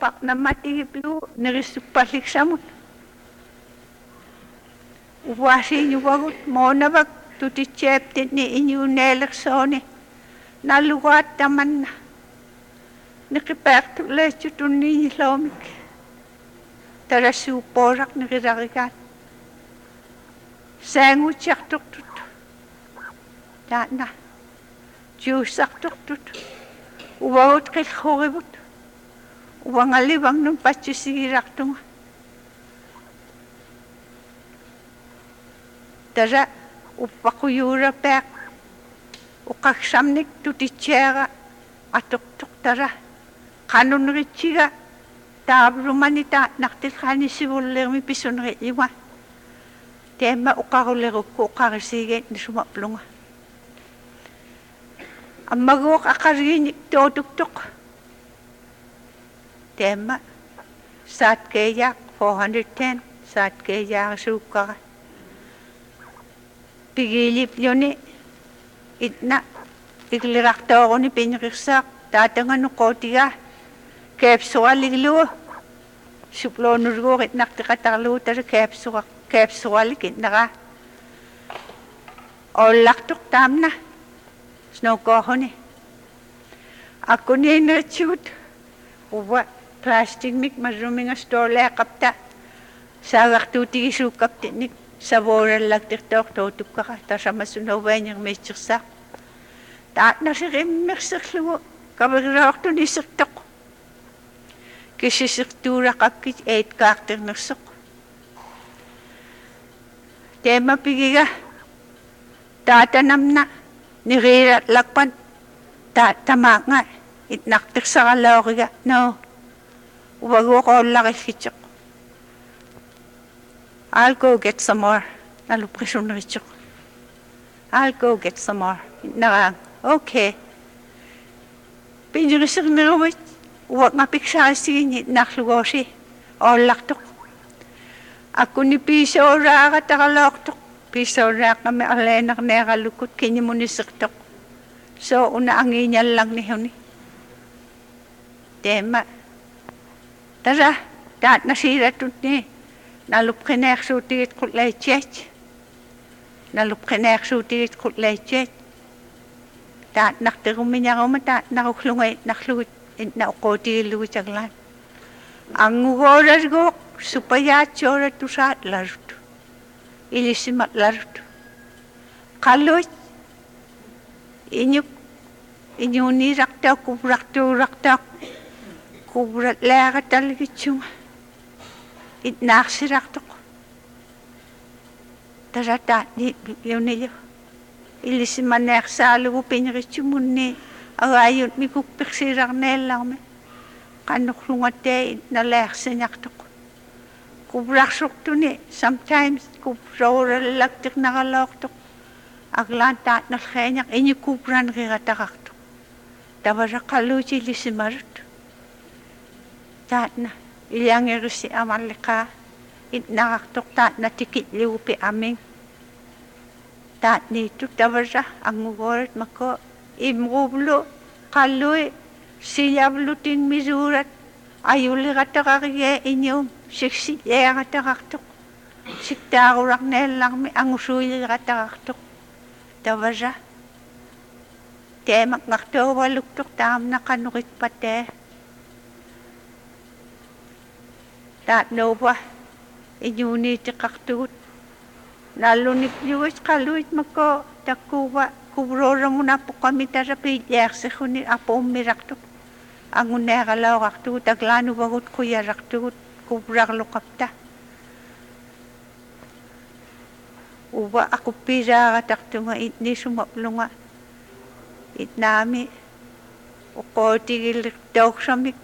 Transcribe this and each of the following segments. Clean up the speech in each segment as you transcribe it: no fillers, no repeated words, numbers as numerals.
nammatigi nerissupalliksamut uvaasiiñuvagut moonavak tutitseeptinni iñuuneelersooni nallugaatamanna niqipeertuleechutunniiñiloomik tarassuuppooraq niqilarigaat saangutsiartortut taana juussartortut uvagut qillhurivut uvangallivagnun patsusigirartunga tara uppaquyuurapeaq uqaqsamnik tutitseera atortoq tara qanuneritsiga taavrumani taanartilqaanissivulleermi pissuneri'lluga teemma uqarulerukku uqarisiigit nisumaplunga ammaguuq aqarigiinik tootuktoq teemma saatkeeyaaq 410 saatkeeyaarisuukkara pigiilipliuni itna iglirartooruni pinqirsaaq taatanganu qootigaa keepsualiglugu suploonulguuq itnartiqatarlugu tala keepsualik itnaraa ollartuq taamna snowkohuni akkuniineritsigut uva plastikmik marruminga stooleaqapta saagartuutigisuukkaptinnik savoorallaktirtoor tootukkara tasamassunovaaniarmiitsersaaq taatnasirimmerserlugu kaveriortunissertoq kissisirtuuraqakkit eetkaartirnersoq teemapigiga taatanamna niriilatlakpan tamaanga itnartirsaralaoriga no uvaguuqoollarilgitsoq I'll go get some more naluprisunneritsoq I'll go get some more narang okay pinjuriserneruvit uaqngapiksaasigiñi narlugoosi oollartoq akkuni piisooraagataqaloortoq piisooraaqqami arleenarneerallukut kiñimunissertoq so una angiiñallarnihuni teema tara taatnasiiratutni nalupqineersuutigit qutlaitsiat nalupqineersuutigit qutlaitsiat taatnarterumiñaruma taatnaruklunga narlugit inna uqootigillugitaglaan angugoorarguuq supayaatsoorattusaat larut ilisimat larut qalluit iñuuniiraqtaaq kuvrartuuraqtaaq kuvratlaagatalgitsunga itnaarsirartoq tarataatni yunillu ilisimaneersaalugu pinritsumunni agaayut mikukpirsirarneellarmi qannorlungatee itnaleersinartoq kuvrarsortuni sometimes kuvroorallaktirnaraloortoq aglaan taatnalxeeñaq iñikuvranrirataqartoq tavaraqalluuti ilisimarut taatna iliangerisi amalliqaa itnaqartoq taatna tikitliupi aming taatniittu tavarra angugoorat makko imruvlu qallui silavlutin misuurat ayullirataqarigie iñuum siksileerataqartoq siktaarularneellarmi angusuilirataqartoq tavarra teemaqngartuuvaluktoq taamna qanuritpatee taatnouva iñuuniitiqartugut nalluniplugut qalluit makko takkuuva kuvroorramunappoqami tara piillaarserruni apuummirartuq anguneeralaorartugut aglaanuvagut quyarartugut kuvrarluqapta uva aquppiiraaratartunga itnisumaplunga itnaami uqootigillirtauqsamik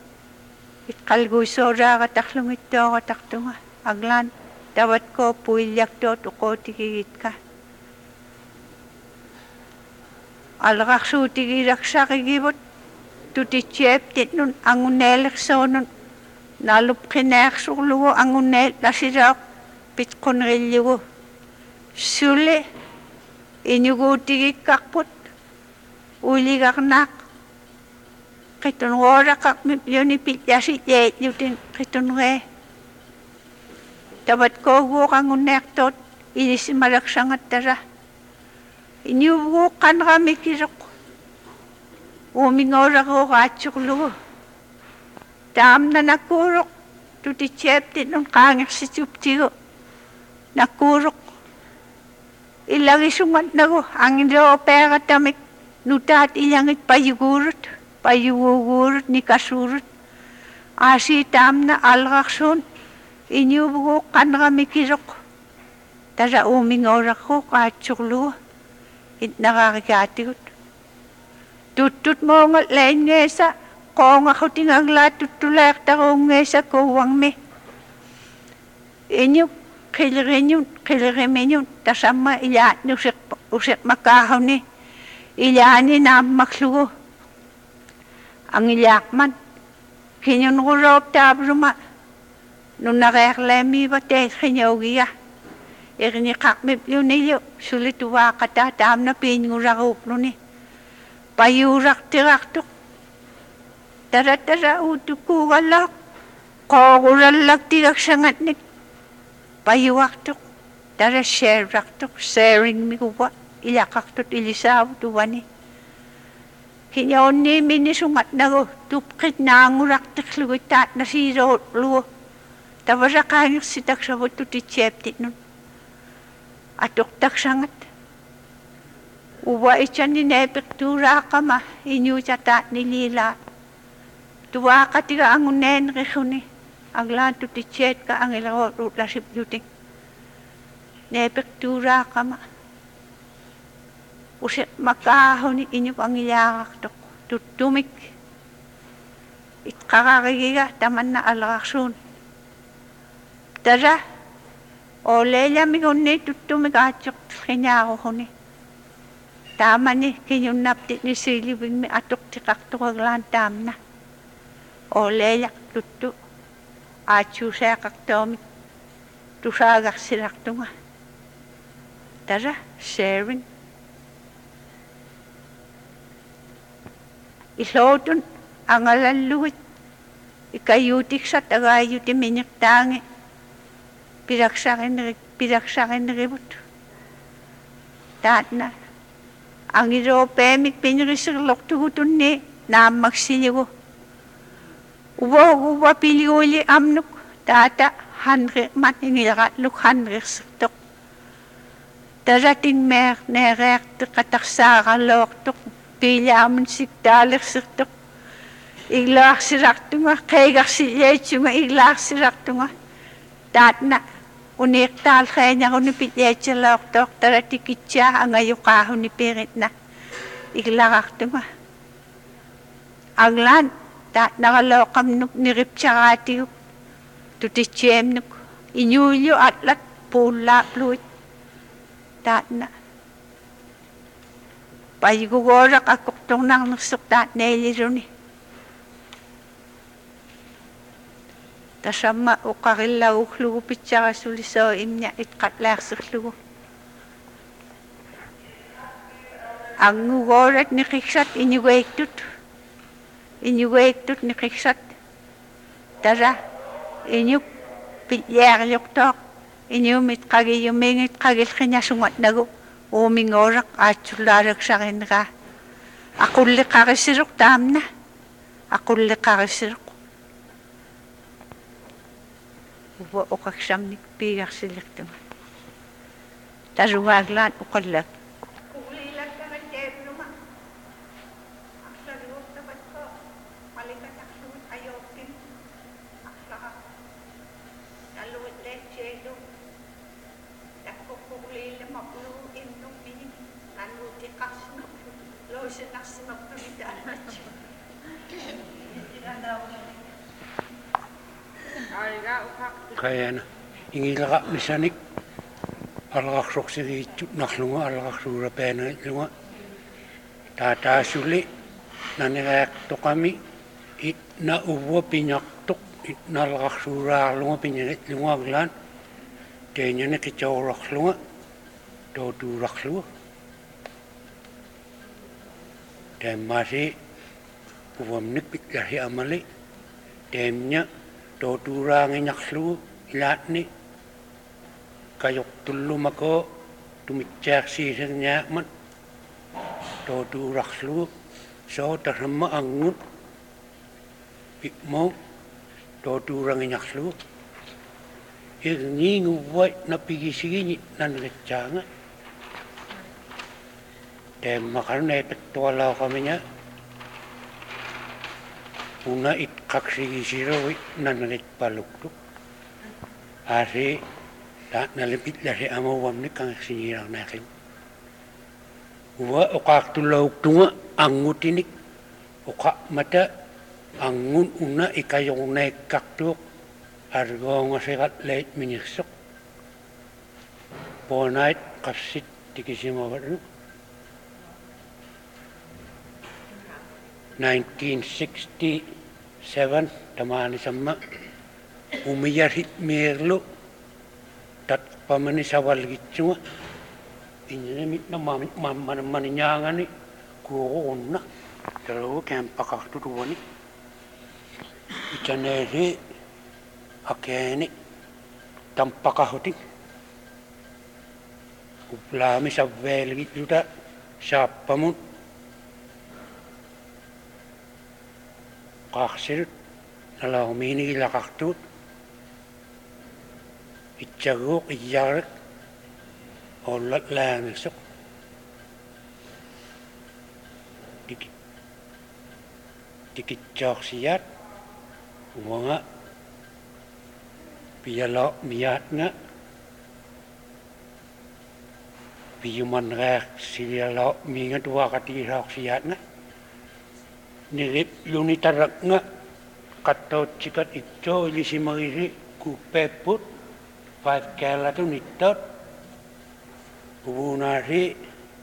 itqalguisooraaratarlungittoораtartunga aglaan tavatko puillartoot uqootigigitka alqarsuutigilaksarigivut tutitseeptitnun anguneelersoonun nalupqineersurlugu anguneel lasilaaq pitqunrillugu suli iñuguutigikkarput uligarnaaq qitunruoraqaq yuni pillasilleet yutin qitunree tavat kooguuqangunneertuut ilisimalaksangattara iniuvuuqqanramikisuq uumingooraqooqaatsuqlugu taamna nakkuuruq tutitsiaptinun qaangersituptigu nakkuuruq illagisungatnagu angiloopeeratamik nutaat ilangit payuguurut nikasuurut aasii taamna alraqsuun iniuvuuqqanramikisuq tara uumingooraqooqaatsuqlugu itnaqarikaatigut tuttut moongal laingeesa qoongaqutingaglaat tuttuleertaruungeesa kuuwangmi inyuk qiliriminun tasamma ilaatni usiqmakaahuni ilaani naammaklugu angilaaqman kinyunguroop taabruma nunnareerleemiiva teet qinyaugiya irniqaqmipyunillu sulituvaaqataa taamna piiñguraruupluni payuuraqtirartuq tara uutukkuugallaq qoogurallaktigaksangatnik payuartuq tara sharing-miguwa ilaqartut ilisaavut uvani kinyaunniiminisungatnagu tupqit naangurartiqlugit taatnasiiruutlugu tavasaqaangirsitaksaavut tutitsiaptinun atuqtaksangat uwa itsanni neepiktuuraaqama inyuutataatniliilaa tuvaaqatiga angunneenrixuni aglaan tutitsieetka angilaruutlasipjutik neepiktuuraaqama usiqmakaahuni inyuk angilaaqartoq tuttumik itqararigiga tamanna alrarsuun tara oleelamigunni tuttumik aatsuqtilqinaaruhuni taamani kinyunnaptitni siilivigmi atuqtiqartuqaglaan taamna oleelaq tuttu aatsuuseaqartoomik tusaagarsilartunga tara sharing ilootun angalallugit ikayuutiksat agaayuti miniqtaangi piraksaqinrivut taatna angiroopeemik pinrisirlortugutunni naammaksiligu uva piliguuli amnuk taata hanriqmat ingilaqatluk hanriqsirtoq taratingmeer neereertiqatarsaaqalloortoq piilaamun siktaalerсirtoq iglaarsilartunga qeegarsillaitsunga iglaarsilartunga taatna uniiqtaalqeeñaruni pitliatsilloortoq taratikitsaa angayuqaahuni piiritna iglaqartunga aglaan taatnaqalooqamnuk niripsaraatigut tutitsiemnuk iñuullu atlat puullaapluit taatna paygugooraq akkortornarnersuq taatneeliruni tasamma uqarillaguqlugu pitsarasulisoo imña itqatlaarserlugu angugoorat niqiksat iñugeektut niqiksat tara iñuk pitliarliuqtooq iñuumit qagiyumingit qagilqiñasungatnagu uumingooraq aatsullaaraksaqinraa aqulliqarisiruq taamna aqulliqarisiruq uva uqaksamnik piigarsilirtunga tarugaaglaan uqallak kayana ingilaqamisanik alaqarsorsigiitsut narlunga alaqarsuurapaanailluga taataasuli nanireaqtoqami itna uvva piñartoq itnalaqarsuuraarlunga piñanitluga aglaan teeñani qitsoorarlunga tootuurarluga taammaasi uwamnik pitlahi amali temnya toturang inyaklu ilatni kayok tullu mako tumicak sisirnya man toturaklu so terma angut pikmo toturang inyaklu ini nguwai na pigisigi nan lecanga tem makarna petwala kaminya una it kaksigi siro nan lec paluk tu ari tak nalepit lari amawam ni kang sinirang nakin wa okak tulauk tunga angut ini okak mata angun una ikayong nekak tu argo ngasekat leit minyesok ponait kapsit tikisima baru 1967 tamani sama umiyar hit merlu tat pamani sawal gitu ini mit na maninyangan ni kuona kalau kempakak tu ni icaneri akeni tampakahuting uplami sabel gitu ta siapa mun kaksir nalau mini lakaktu icaguk ijarak olat lang sok dikicok siat wanga piyalo miat nga piyuman rek siyalo minga dua kati rok siat nga nirip lunitarak nga kato cikat ito ilisi mariri kupeput 5 kala tu nitot ubunari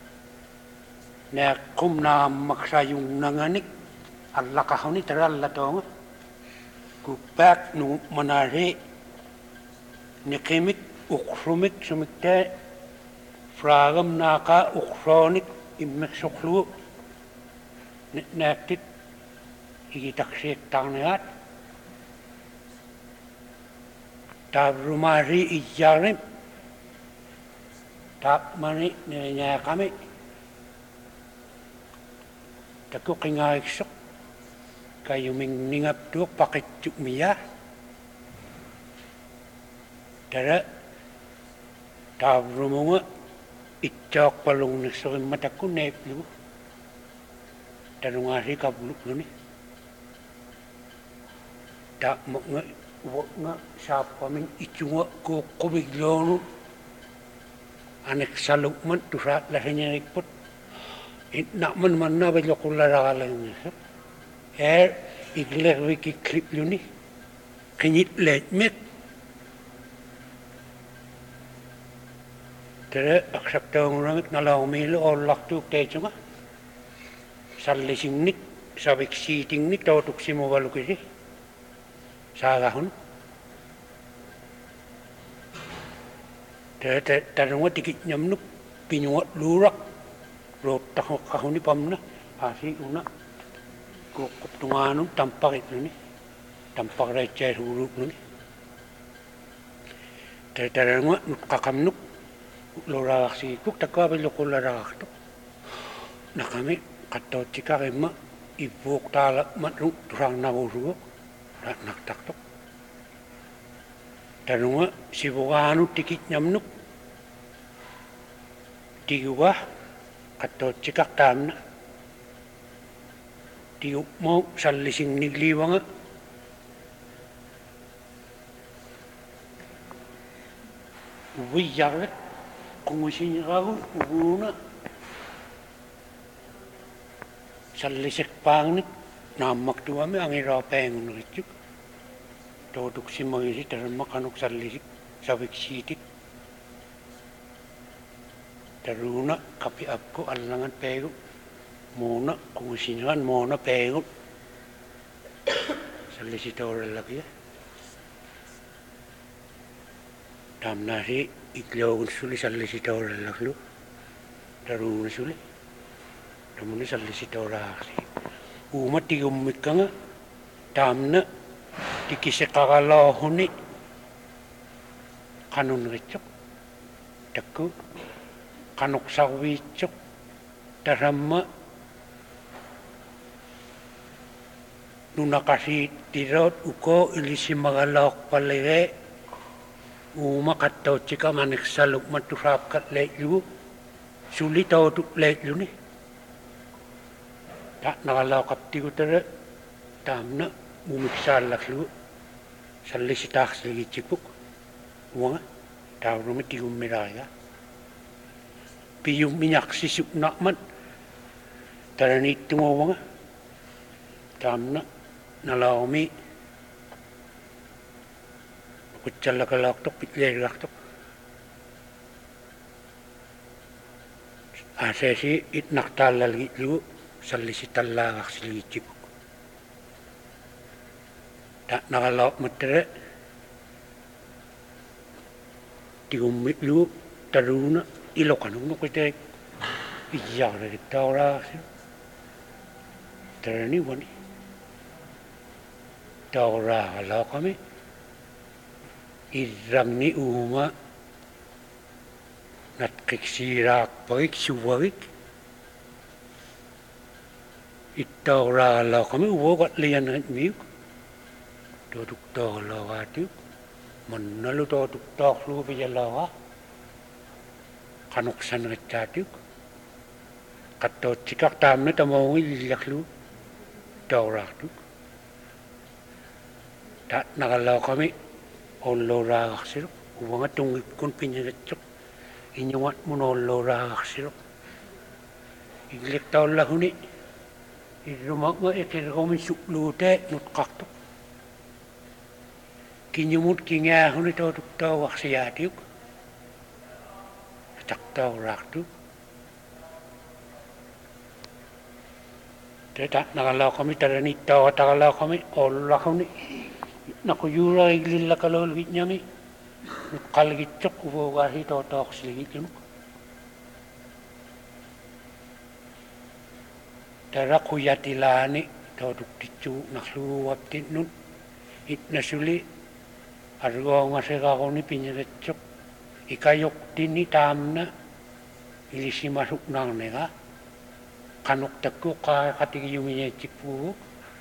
na kum na maksayong nanganik allakahaw ni taral lato nga kupek nung manari nikimik ukrumik sumikte fragam naka ukronik imek suklu nektit ikitaksik tangnayat tab rumari ijarim tab mani nilainya kami takut kengai sok kayu mingap tu pakai cuk mia dara tab rumunga icok palung nesokin mataku naik lu tarungari kabuluk lu ni tak mau nga siapa min icunga ko kubiglonu anek salukman tu saat lahirnya ikut nak mana belok ular alang iglek wiki klip lu ni kenyit let met tere aksak taong ramik nalau milu olak tu kecunga sallising nik sabik siting nik tau tuk simo balukisi sagahun tarunga tikit nyamnuk pinyuat lurak rot tahok kahuni pamna asi una kukup tunganu tampak itu ni tampak receh huruf ni tarunga kakamnuk lorak si kuk takwa belok lorak tu nak kami kato cika kema ibuk talak matruk turang nawuru nak tak tok tarunga sibukanu tikit nyamnuk tiwa kato cikak tamna tiup mau sallising nigliwanga uwiyak kumusin ragu ubuna sallisik pangnik namak tuami ang irapeng nurituk toduk si mangisi termak anuk sallisik sabik sitik taruna kapi apko alangan pegu mona kumusingan mona pegu sallisitore lagi ya tamnari iklogun suli sallisitore laglu taruna suli tamuni sallisitore aksi uuma tigummikanga taamna tikiseqaralaahuni qanunritsoq takku qanuqsarviitsoq tasamma nunaqasiittiroot uko ilisimagalaorpalige uuma qattautsika maniksaluk matusaakkat leitlugu suli tautuk leitluni ta naqalaoqaptigutara taamna uumiksaallaklugu sallisitaarsiligitsikpuk uanga taurumi tigummilariga piyum minaqsisuknarmat taraniittumauanga taamna nalaumi kutsallakalaaqtoq pitleerilartoq aseesi itnartaallalgitlugu sallisitallaaqarsiligitsikuk ta naqalaormattara tigummitlugu taruuna iloqanugnuqiterik iyyaarerittauraarsilu tarani wani tauraaqalaaqami irrangni uuma natqiksiiraaqpagik suvagik ittauraaqalaaqami uvoqatliyanatmiuk tootuktaaqalaaqaatiuk mannalu tootuktaaqlugu pijalaqa qanuqsanritsaatiuk qattautsикар таамна тамауги иллерлу таораартук та нагалаоқами оллоораагарсилу уванга тунгиккун пиннагатсоқ иннуат мунооллоораагарсилу иглектауллагуни иррумагга экиргоми суклуутаа нутқартук киньумут кингаагуни тоотуктауарсиаатиук тактаораартук Teta naqalaaqami taraniittauataqalaaqami ollaquni naquyuura iglillaqaloolgitñami nuqqalgitsoq uvuugaasi tootaoqsiligitlunuq taraquyatilaani tootuktitsuu narluguaptinnun itnasuli argoongaseqaruni piñagatsoq ikayoqtini taamna ilisimasuqnaarnega qanuqtakku qaaqatigiyumiñaitsikpugu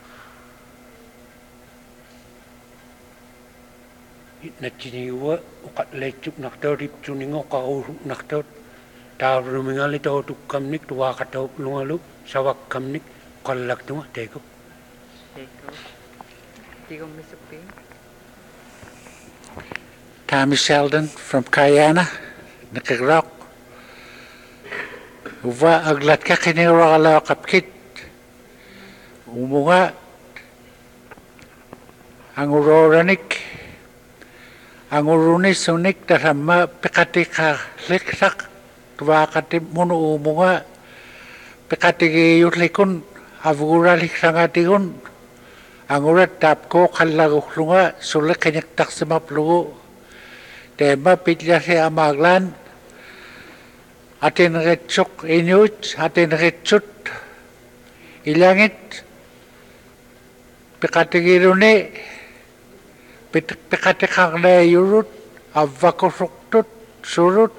itnatsiniguwa uqatleitsuk nartautipsuningo qaruusuknartaut taarumingali tootukkamnik tuaqatauplungaluk savakkamnik qallaktunga teeko Tommy Sheldon from Kayana, Nikiraq. Uva aglat ka kinirala kapkit. Umunga ang uroranik. Ang urunis unik dasama pekatika liksak. Tuwakatip muno umunga pekatigi yutlikun avura liksangatikun. Ang urat tapko kalaguklunga sulit kanyak taksimaplugu. Tema pitya si amaglan. Atin retsuk inyut, atin retsut ilangit pekatigirune pekatikakna yurut avakusuktut surut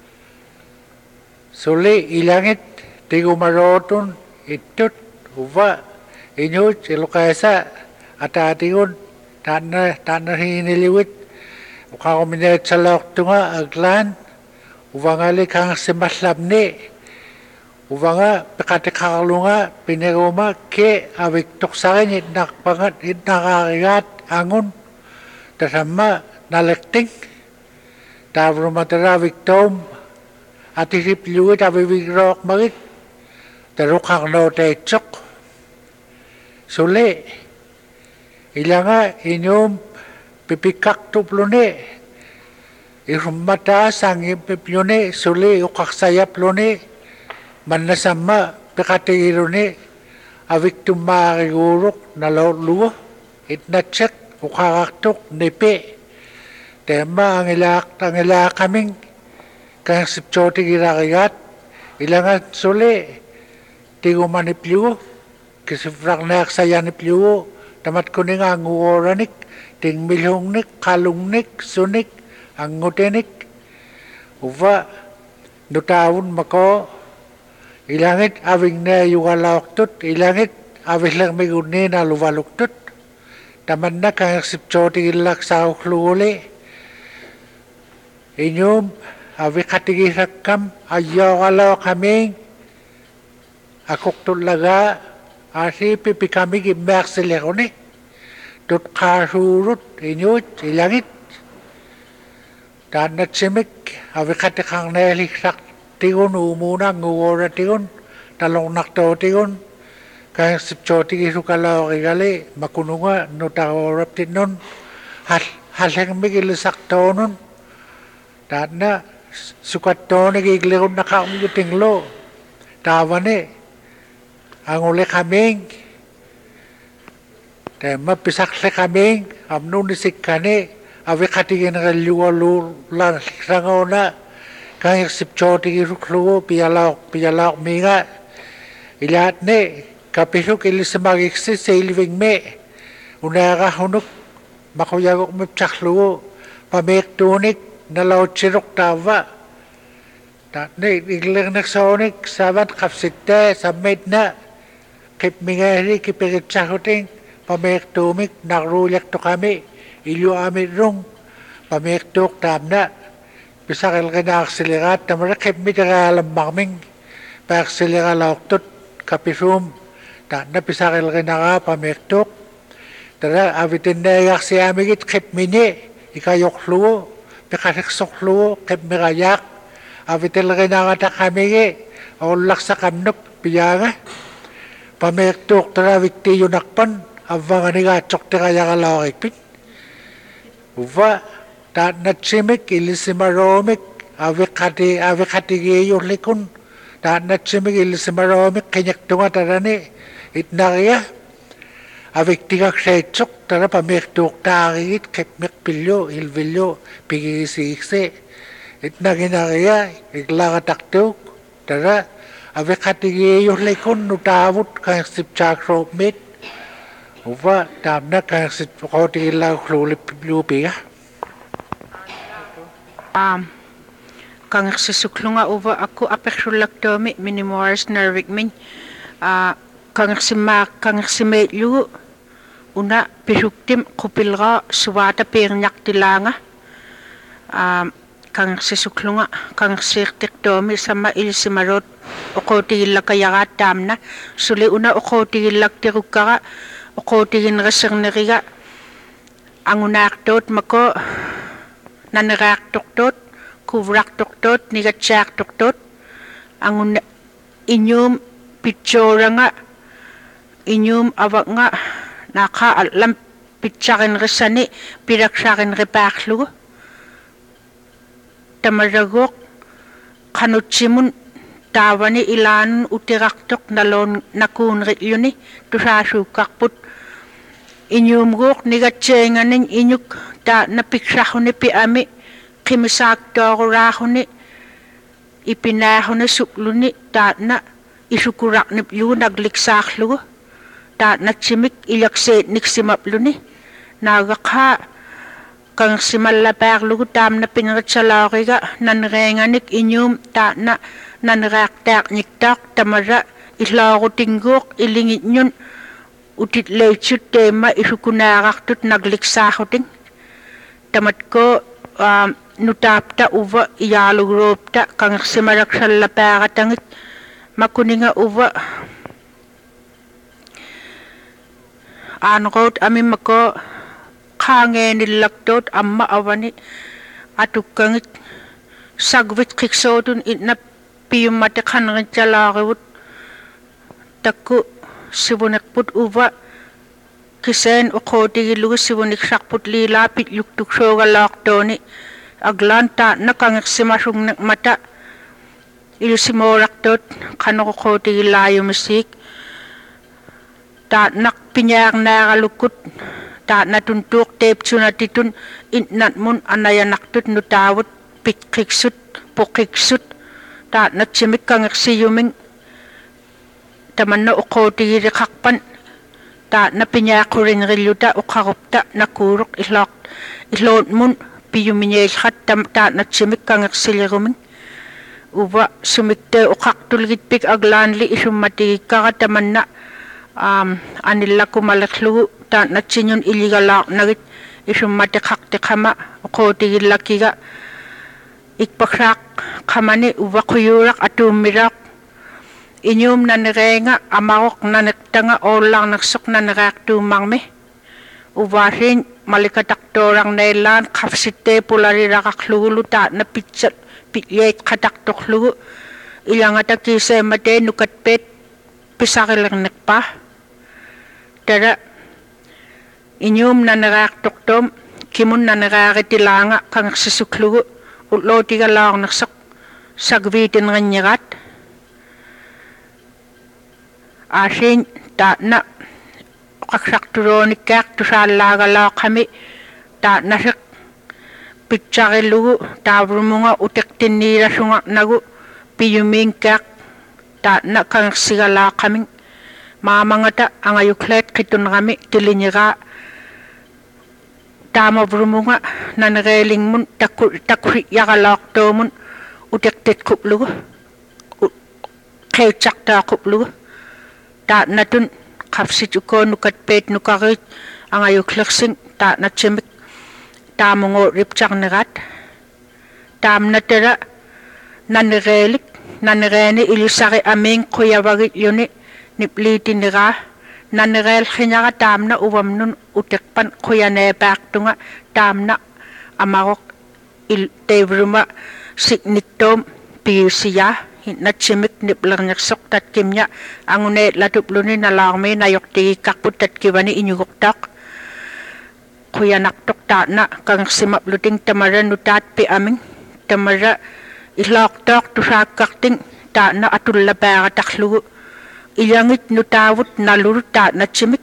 suli ilangit tigumarotun itut uva inyut ilukasa atatigun tanah hiniliwit ukakuminet sa loktunga aglan Uvanga kang simaslabni, uvanga pekatikalunga pinegoma ke awiktok sakin itnakpangat itnakarigat angun tasama nalekting tavrumatara viktom atisip luit avivigrok magit tarukang no tetsok sule ilanga inyum pipikak tuplune Irumata sang ipipyone suli ukaksayap lone manasama pekatigirone awiktum maariguruk naloluo itnatsak ukakaktok nepe tema ang ila kaming kang sipchoti girakigat ilangan suli tigumanipliwo kisifraknak sayanip liu tamat kuning anguoranik ting milhungnik kalungnik sunik angutenik uva nutawun mako ilangit aving na yugalauktut ilangit avislang migunin aluvaluktut taman na kang sipchoti ilak sa ukluli inyum avikatigisakam ayogalaw kaming akuktul laga asi pipikami gimbak silikoni tut kasurut inyut ilangit dan natsimik avikatikang neliksak tigun umuna ngugora tigun talong nakto tigun kaya sipchoti kisukalaw kigali makununga nutawurap tinon haseng migilisak tonon dan na sukat tono nagiglikon na kaumutinglo tawane ang uli kaming tema pisak le kaming amno nisik kane awi katigin kaluwalu lan sangona kaya sipchoti kisuklo piyalak minga ilat ne kapisuk ilisamagiksi sa iliving me unaka hunuk makuyagok mipchaklo pamektunik nalaw chirok tawa ne iglir naksonik sabat kapsitte samit na kip mingari kipigit sakuting pamektumik nakrulyak to kami ilyo amit rung pamektuk tamna bisakil kinaksilikat tamara kip mitagalam makming paksilikaluktut kapisum na bisakil kinaka pamektuk tara avitin na yak si amigit kip mini ikayokluo pikasiksokluo kip mirayak avitil kinaka takamigi ulak sa kamnuk piyaga pamektuk tara vikti yunakpan avang anigatsok tikaya kalawakipin uva ta natsimik ilisimaromik avikati yulikun ta natsimik ilisimaromik kinyaktunga tarani itnakiya aviktigak setsok tara pamektuk takikit kipmik pilyo ilvilyo pigisikse itnakinakiya iklakataktuk tara avikati yulikun nutawut kang sipchakro mit uva tamna kang sipkoti ilang lupiya kang sisuklunga uva aku apeksulak tomi minimoras narvik min kang simetlu una pisuktim kupilga suwata pirnyak tilanga kang sisuklunga kang sirtik tomi sama ilsimarot okoti ilakayagat tamna suli una okoti ilak tirukara okotigin reserneriga angunak tot mako nanarak tot kuvrak tot nigatsak tot angun inyum pictura nga inyum awak nga naka alam pitsakin resani piraksakin repaklu tamaragok kanutsimun tawani ilan utiraktok nalon nakun rilyuni tusasukakput inyum gok nigatsenganin inyuk ta napiksahuni pi ami kimisak torahuni ipinahuni sukluni ta na isukurak nip yu nagliksaklu ta natsimik ilakset niksimapluni nagakha kang simalapaklu tam na pinratsalariga nanrenganik inyum ta na nanraktak niktak tamara ilarutinggok ilingit nyun utit lechut tema isukunarak tut nagliksahuting tamat ko nutapta uva iyaluropta kang simarak salapakatangit makuninga uva anrot ami mako kangen nilaktot amma awani atukangit sagvit kiksotun itna piyumate kanangit jalakewut takku sibunekput uva kisen ukoti lugu sibunik sakput lilapit yuktuk soga laktoni aglanta nakangik simasung mata ilusimoraktot kanok ukoti layo musik ta nak pinyang nakalukut ta natuntuk tep sunatitun inat mun anayanaktut nutawut pitkiksut pukiksut ta natsimik kangik siyuming tamanna uqotigiriqarpan taatna piñaaqurinrilluta uqarupta nakuuruq illootmun piyumiñeellrat taatnatsimik kangersiliruming uva sumitte uqartulgitpik aglaanli isummatigikkaqa tamanna anillakumalerlugu taatnatsiñun illigalaarnagit isummatiqartiqama uqotigillakiga ikpaksaaq qamani uva quyuuraq atuummiraaq iñuum nanireenga amaroq naneqtanga oollarnersoq naneraaqtuummarmi uvaasiin malikataqtoorarneellaan qafsittee pulariraqarlugulu taatna pityeet qataqtorlugu ilangata kiiseematee nukatpeet pisarilernerpaa tara iñuum naneraaqtortoom kimun naneraaritilaanga kangersisuklugu utlootigalaarnersoq sagviitinrinñiraat aasiin taatna qaksarturoonikkaq tusaallaagalaaqami taatnaseq pitsarillugu taavurumunga uteqtinniirasungarnagu piyumiinkaq taatna kangersigalaaqaming maamangata angayukleet qitunrami tiliñiraa taamavurumunga nanereelingmun takusi'yaqalaaqtoomun uteqtetquplugu qeitsaqtaaquplugu taatnatun qafsit ukoonukatpeet nukarit angayuklersing taatnatsimik taamungo ripsarnerat taamnatera nanereeni ilisari amiing quyavagit yuni nipliitiniraa nanereel xinara taamna uvamnun uteqpan quyaneepaaqtunga taamna amaroq teevruma sikniktoom piisiyaa hinatsimik niplernersoq tatkimña anguneet latupluni nalaarmi nayortigikkarput tatkivani iñuguqtaaq quyanaqtoq taatna kangersimapluting tamara nutaat pi'aming tamara ilaaqtaaq tusaakkarting taatna atullapaaqatarlugu ilangit nutaavut nalurut taatnatsimik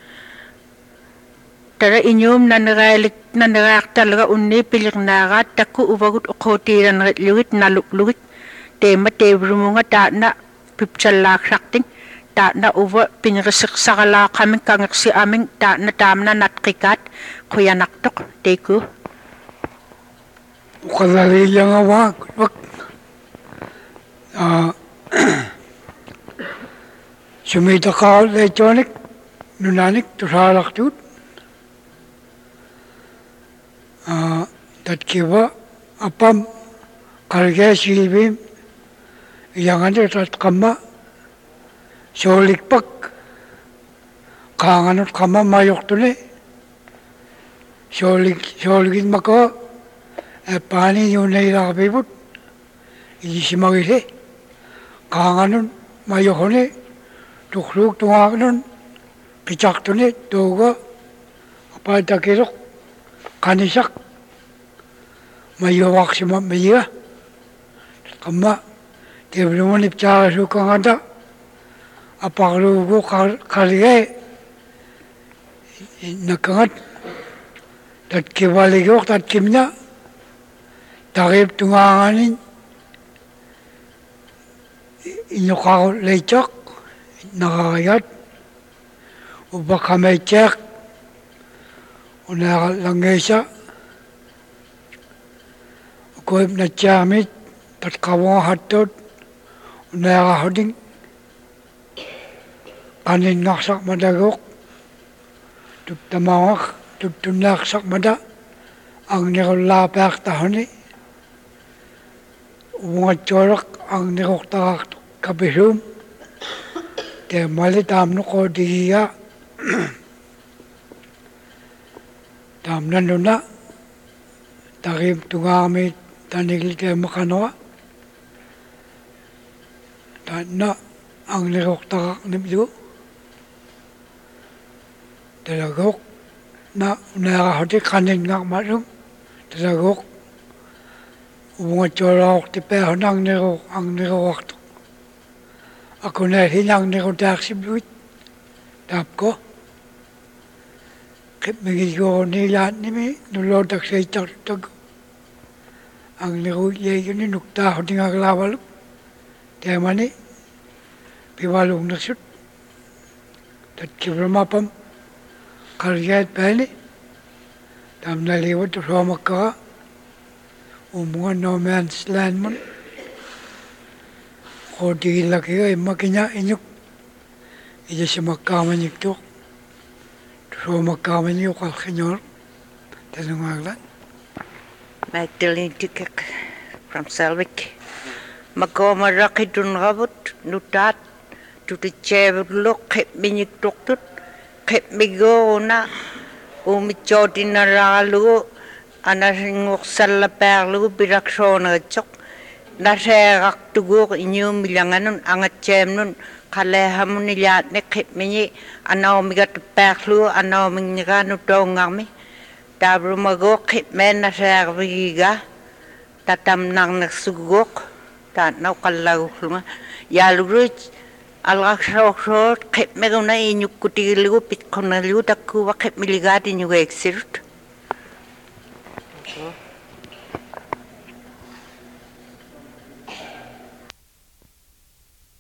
tara iñuum naneraartalaga unni pilirnaaraat takku uvagut uqootiiranritlugit naluplugit teema teevrumunga taatna pipsallaaksarting taatna uva pinrisiqsaralaaqaming kangersiaming taatna taamna natqikaat quyanaqtoq teeku uqadaliillangavaa wak sumitaqaaleitonik nunanik tusaalaqtuut tatkiva apam qalgeesilviim iyangani tatqamma soolikpak qaanganut qamma mayortuni sooligitmako paani yuuneilaarpivut isimagile qaanganun mayorhuni tuqluuk tungaaqnun qicaqtuni tuuga apaatakiruq qanisaq mayuaqsima mayiga qamma teevrumunip caarasuukangata aparluugu qaligee nakangat tatkivaligiuq tatkimna tariip tungaanganin iñuqaruleitaq narariat upaqameitseeq unaarlangeisa ukoip natsaamit tatqavuahattuut unaarahuding qaninngaqsarmataguuq tuptamauaq tuptunnaaqsarmata agnirullaapaaqtahuni uungatsuuleq agniruqtaraaqtu kapisuum teemali taamnuqootigiga taamnanuna tariip tungaarmiit tanigli teemaqanoa taanna agniruqtaraqniplugu talaguuq na unaarahuti qaninngaqmalum talaguuq uungatsuulaortipeahun agniruaqtu akuneelhin agniruutaaqsipluit taapko qipmigiguuruniilaannimi nulluutakseitartagu agniruilleiguni nuktaahutigaglaavaluk teemani piwalong na sut. Tat kibramapam karyat bani. Tam naliwat romaka. Umungan no man's land man. Kodi laki ay makinya inyuk. Ija si makaman yukto. Romakaman yuk al kenyor. Tanungaglan. Magdalene Dukak from Selvik. Magoma rakidun rabut, nutat, to the chair look, kept me doctor, kept me go na, jodin a ralu, and a ring of salaperlu, biraksona chok, Nashe to go in you Milangan, and a chamnun, Kalehamuniat, ne kept me, and now me got the perlu, and now me ran dong army. Dabrumago kept men a viga, tatam nang sugok. No kalau ya lurus alakshor kep meguna inyukuti lu pitkona lu takku wa kep miligati nyuga exert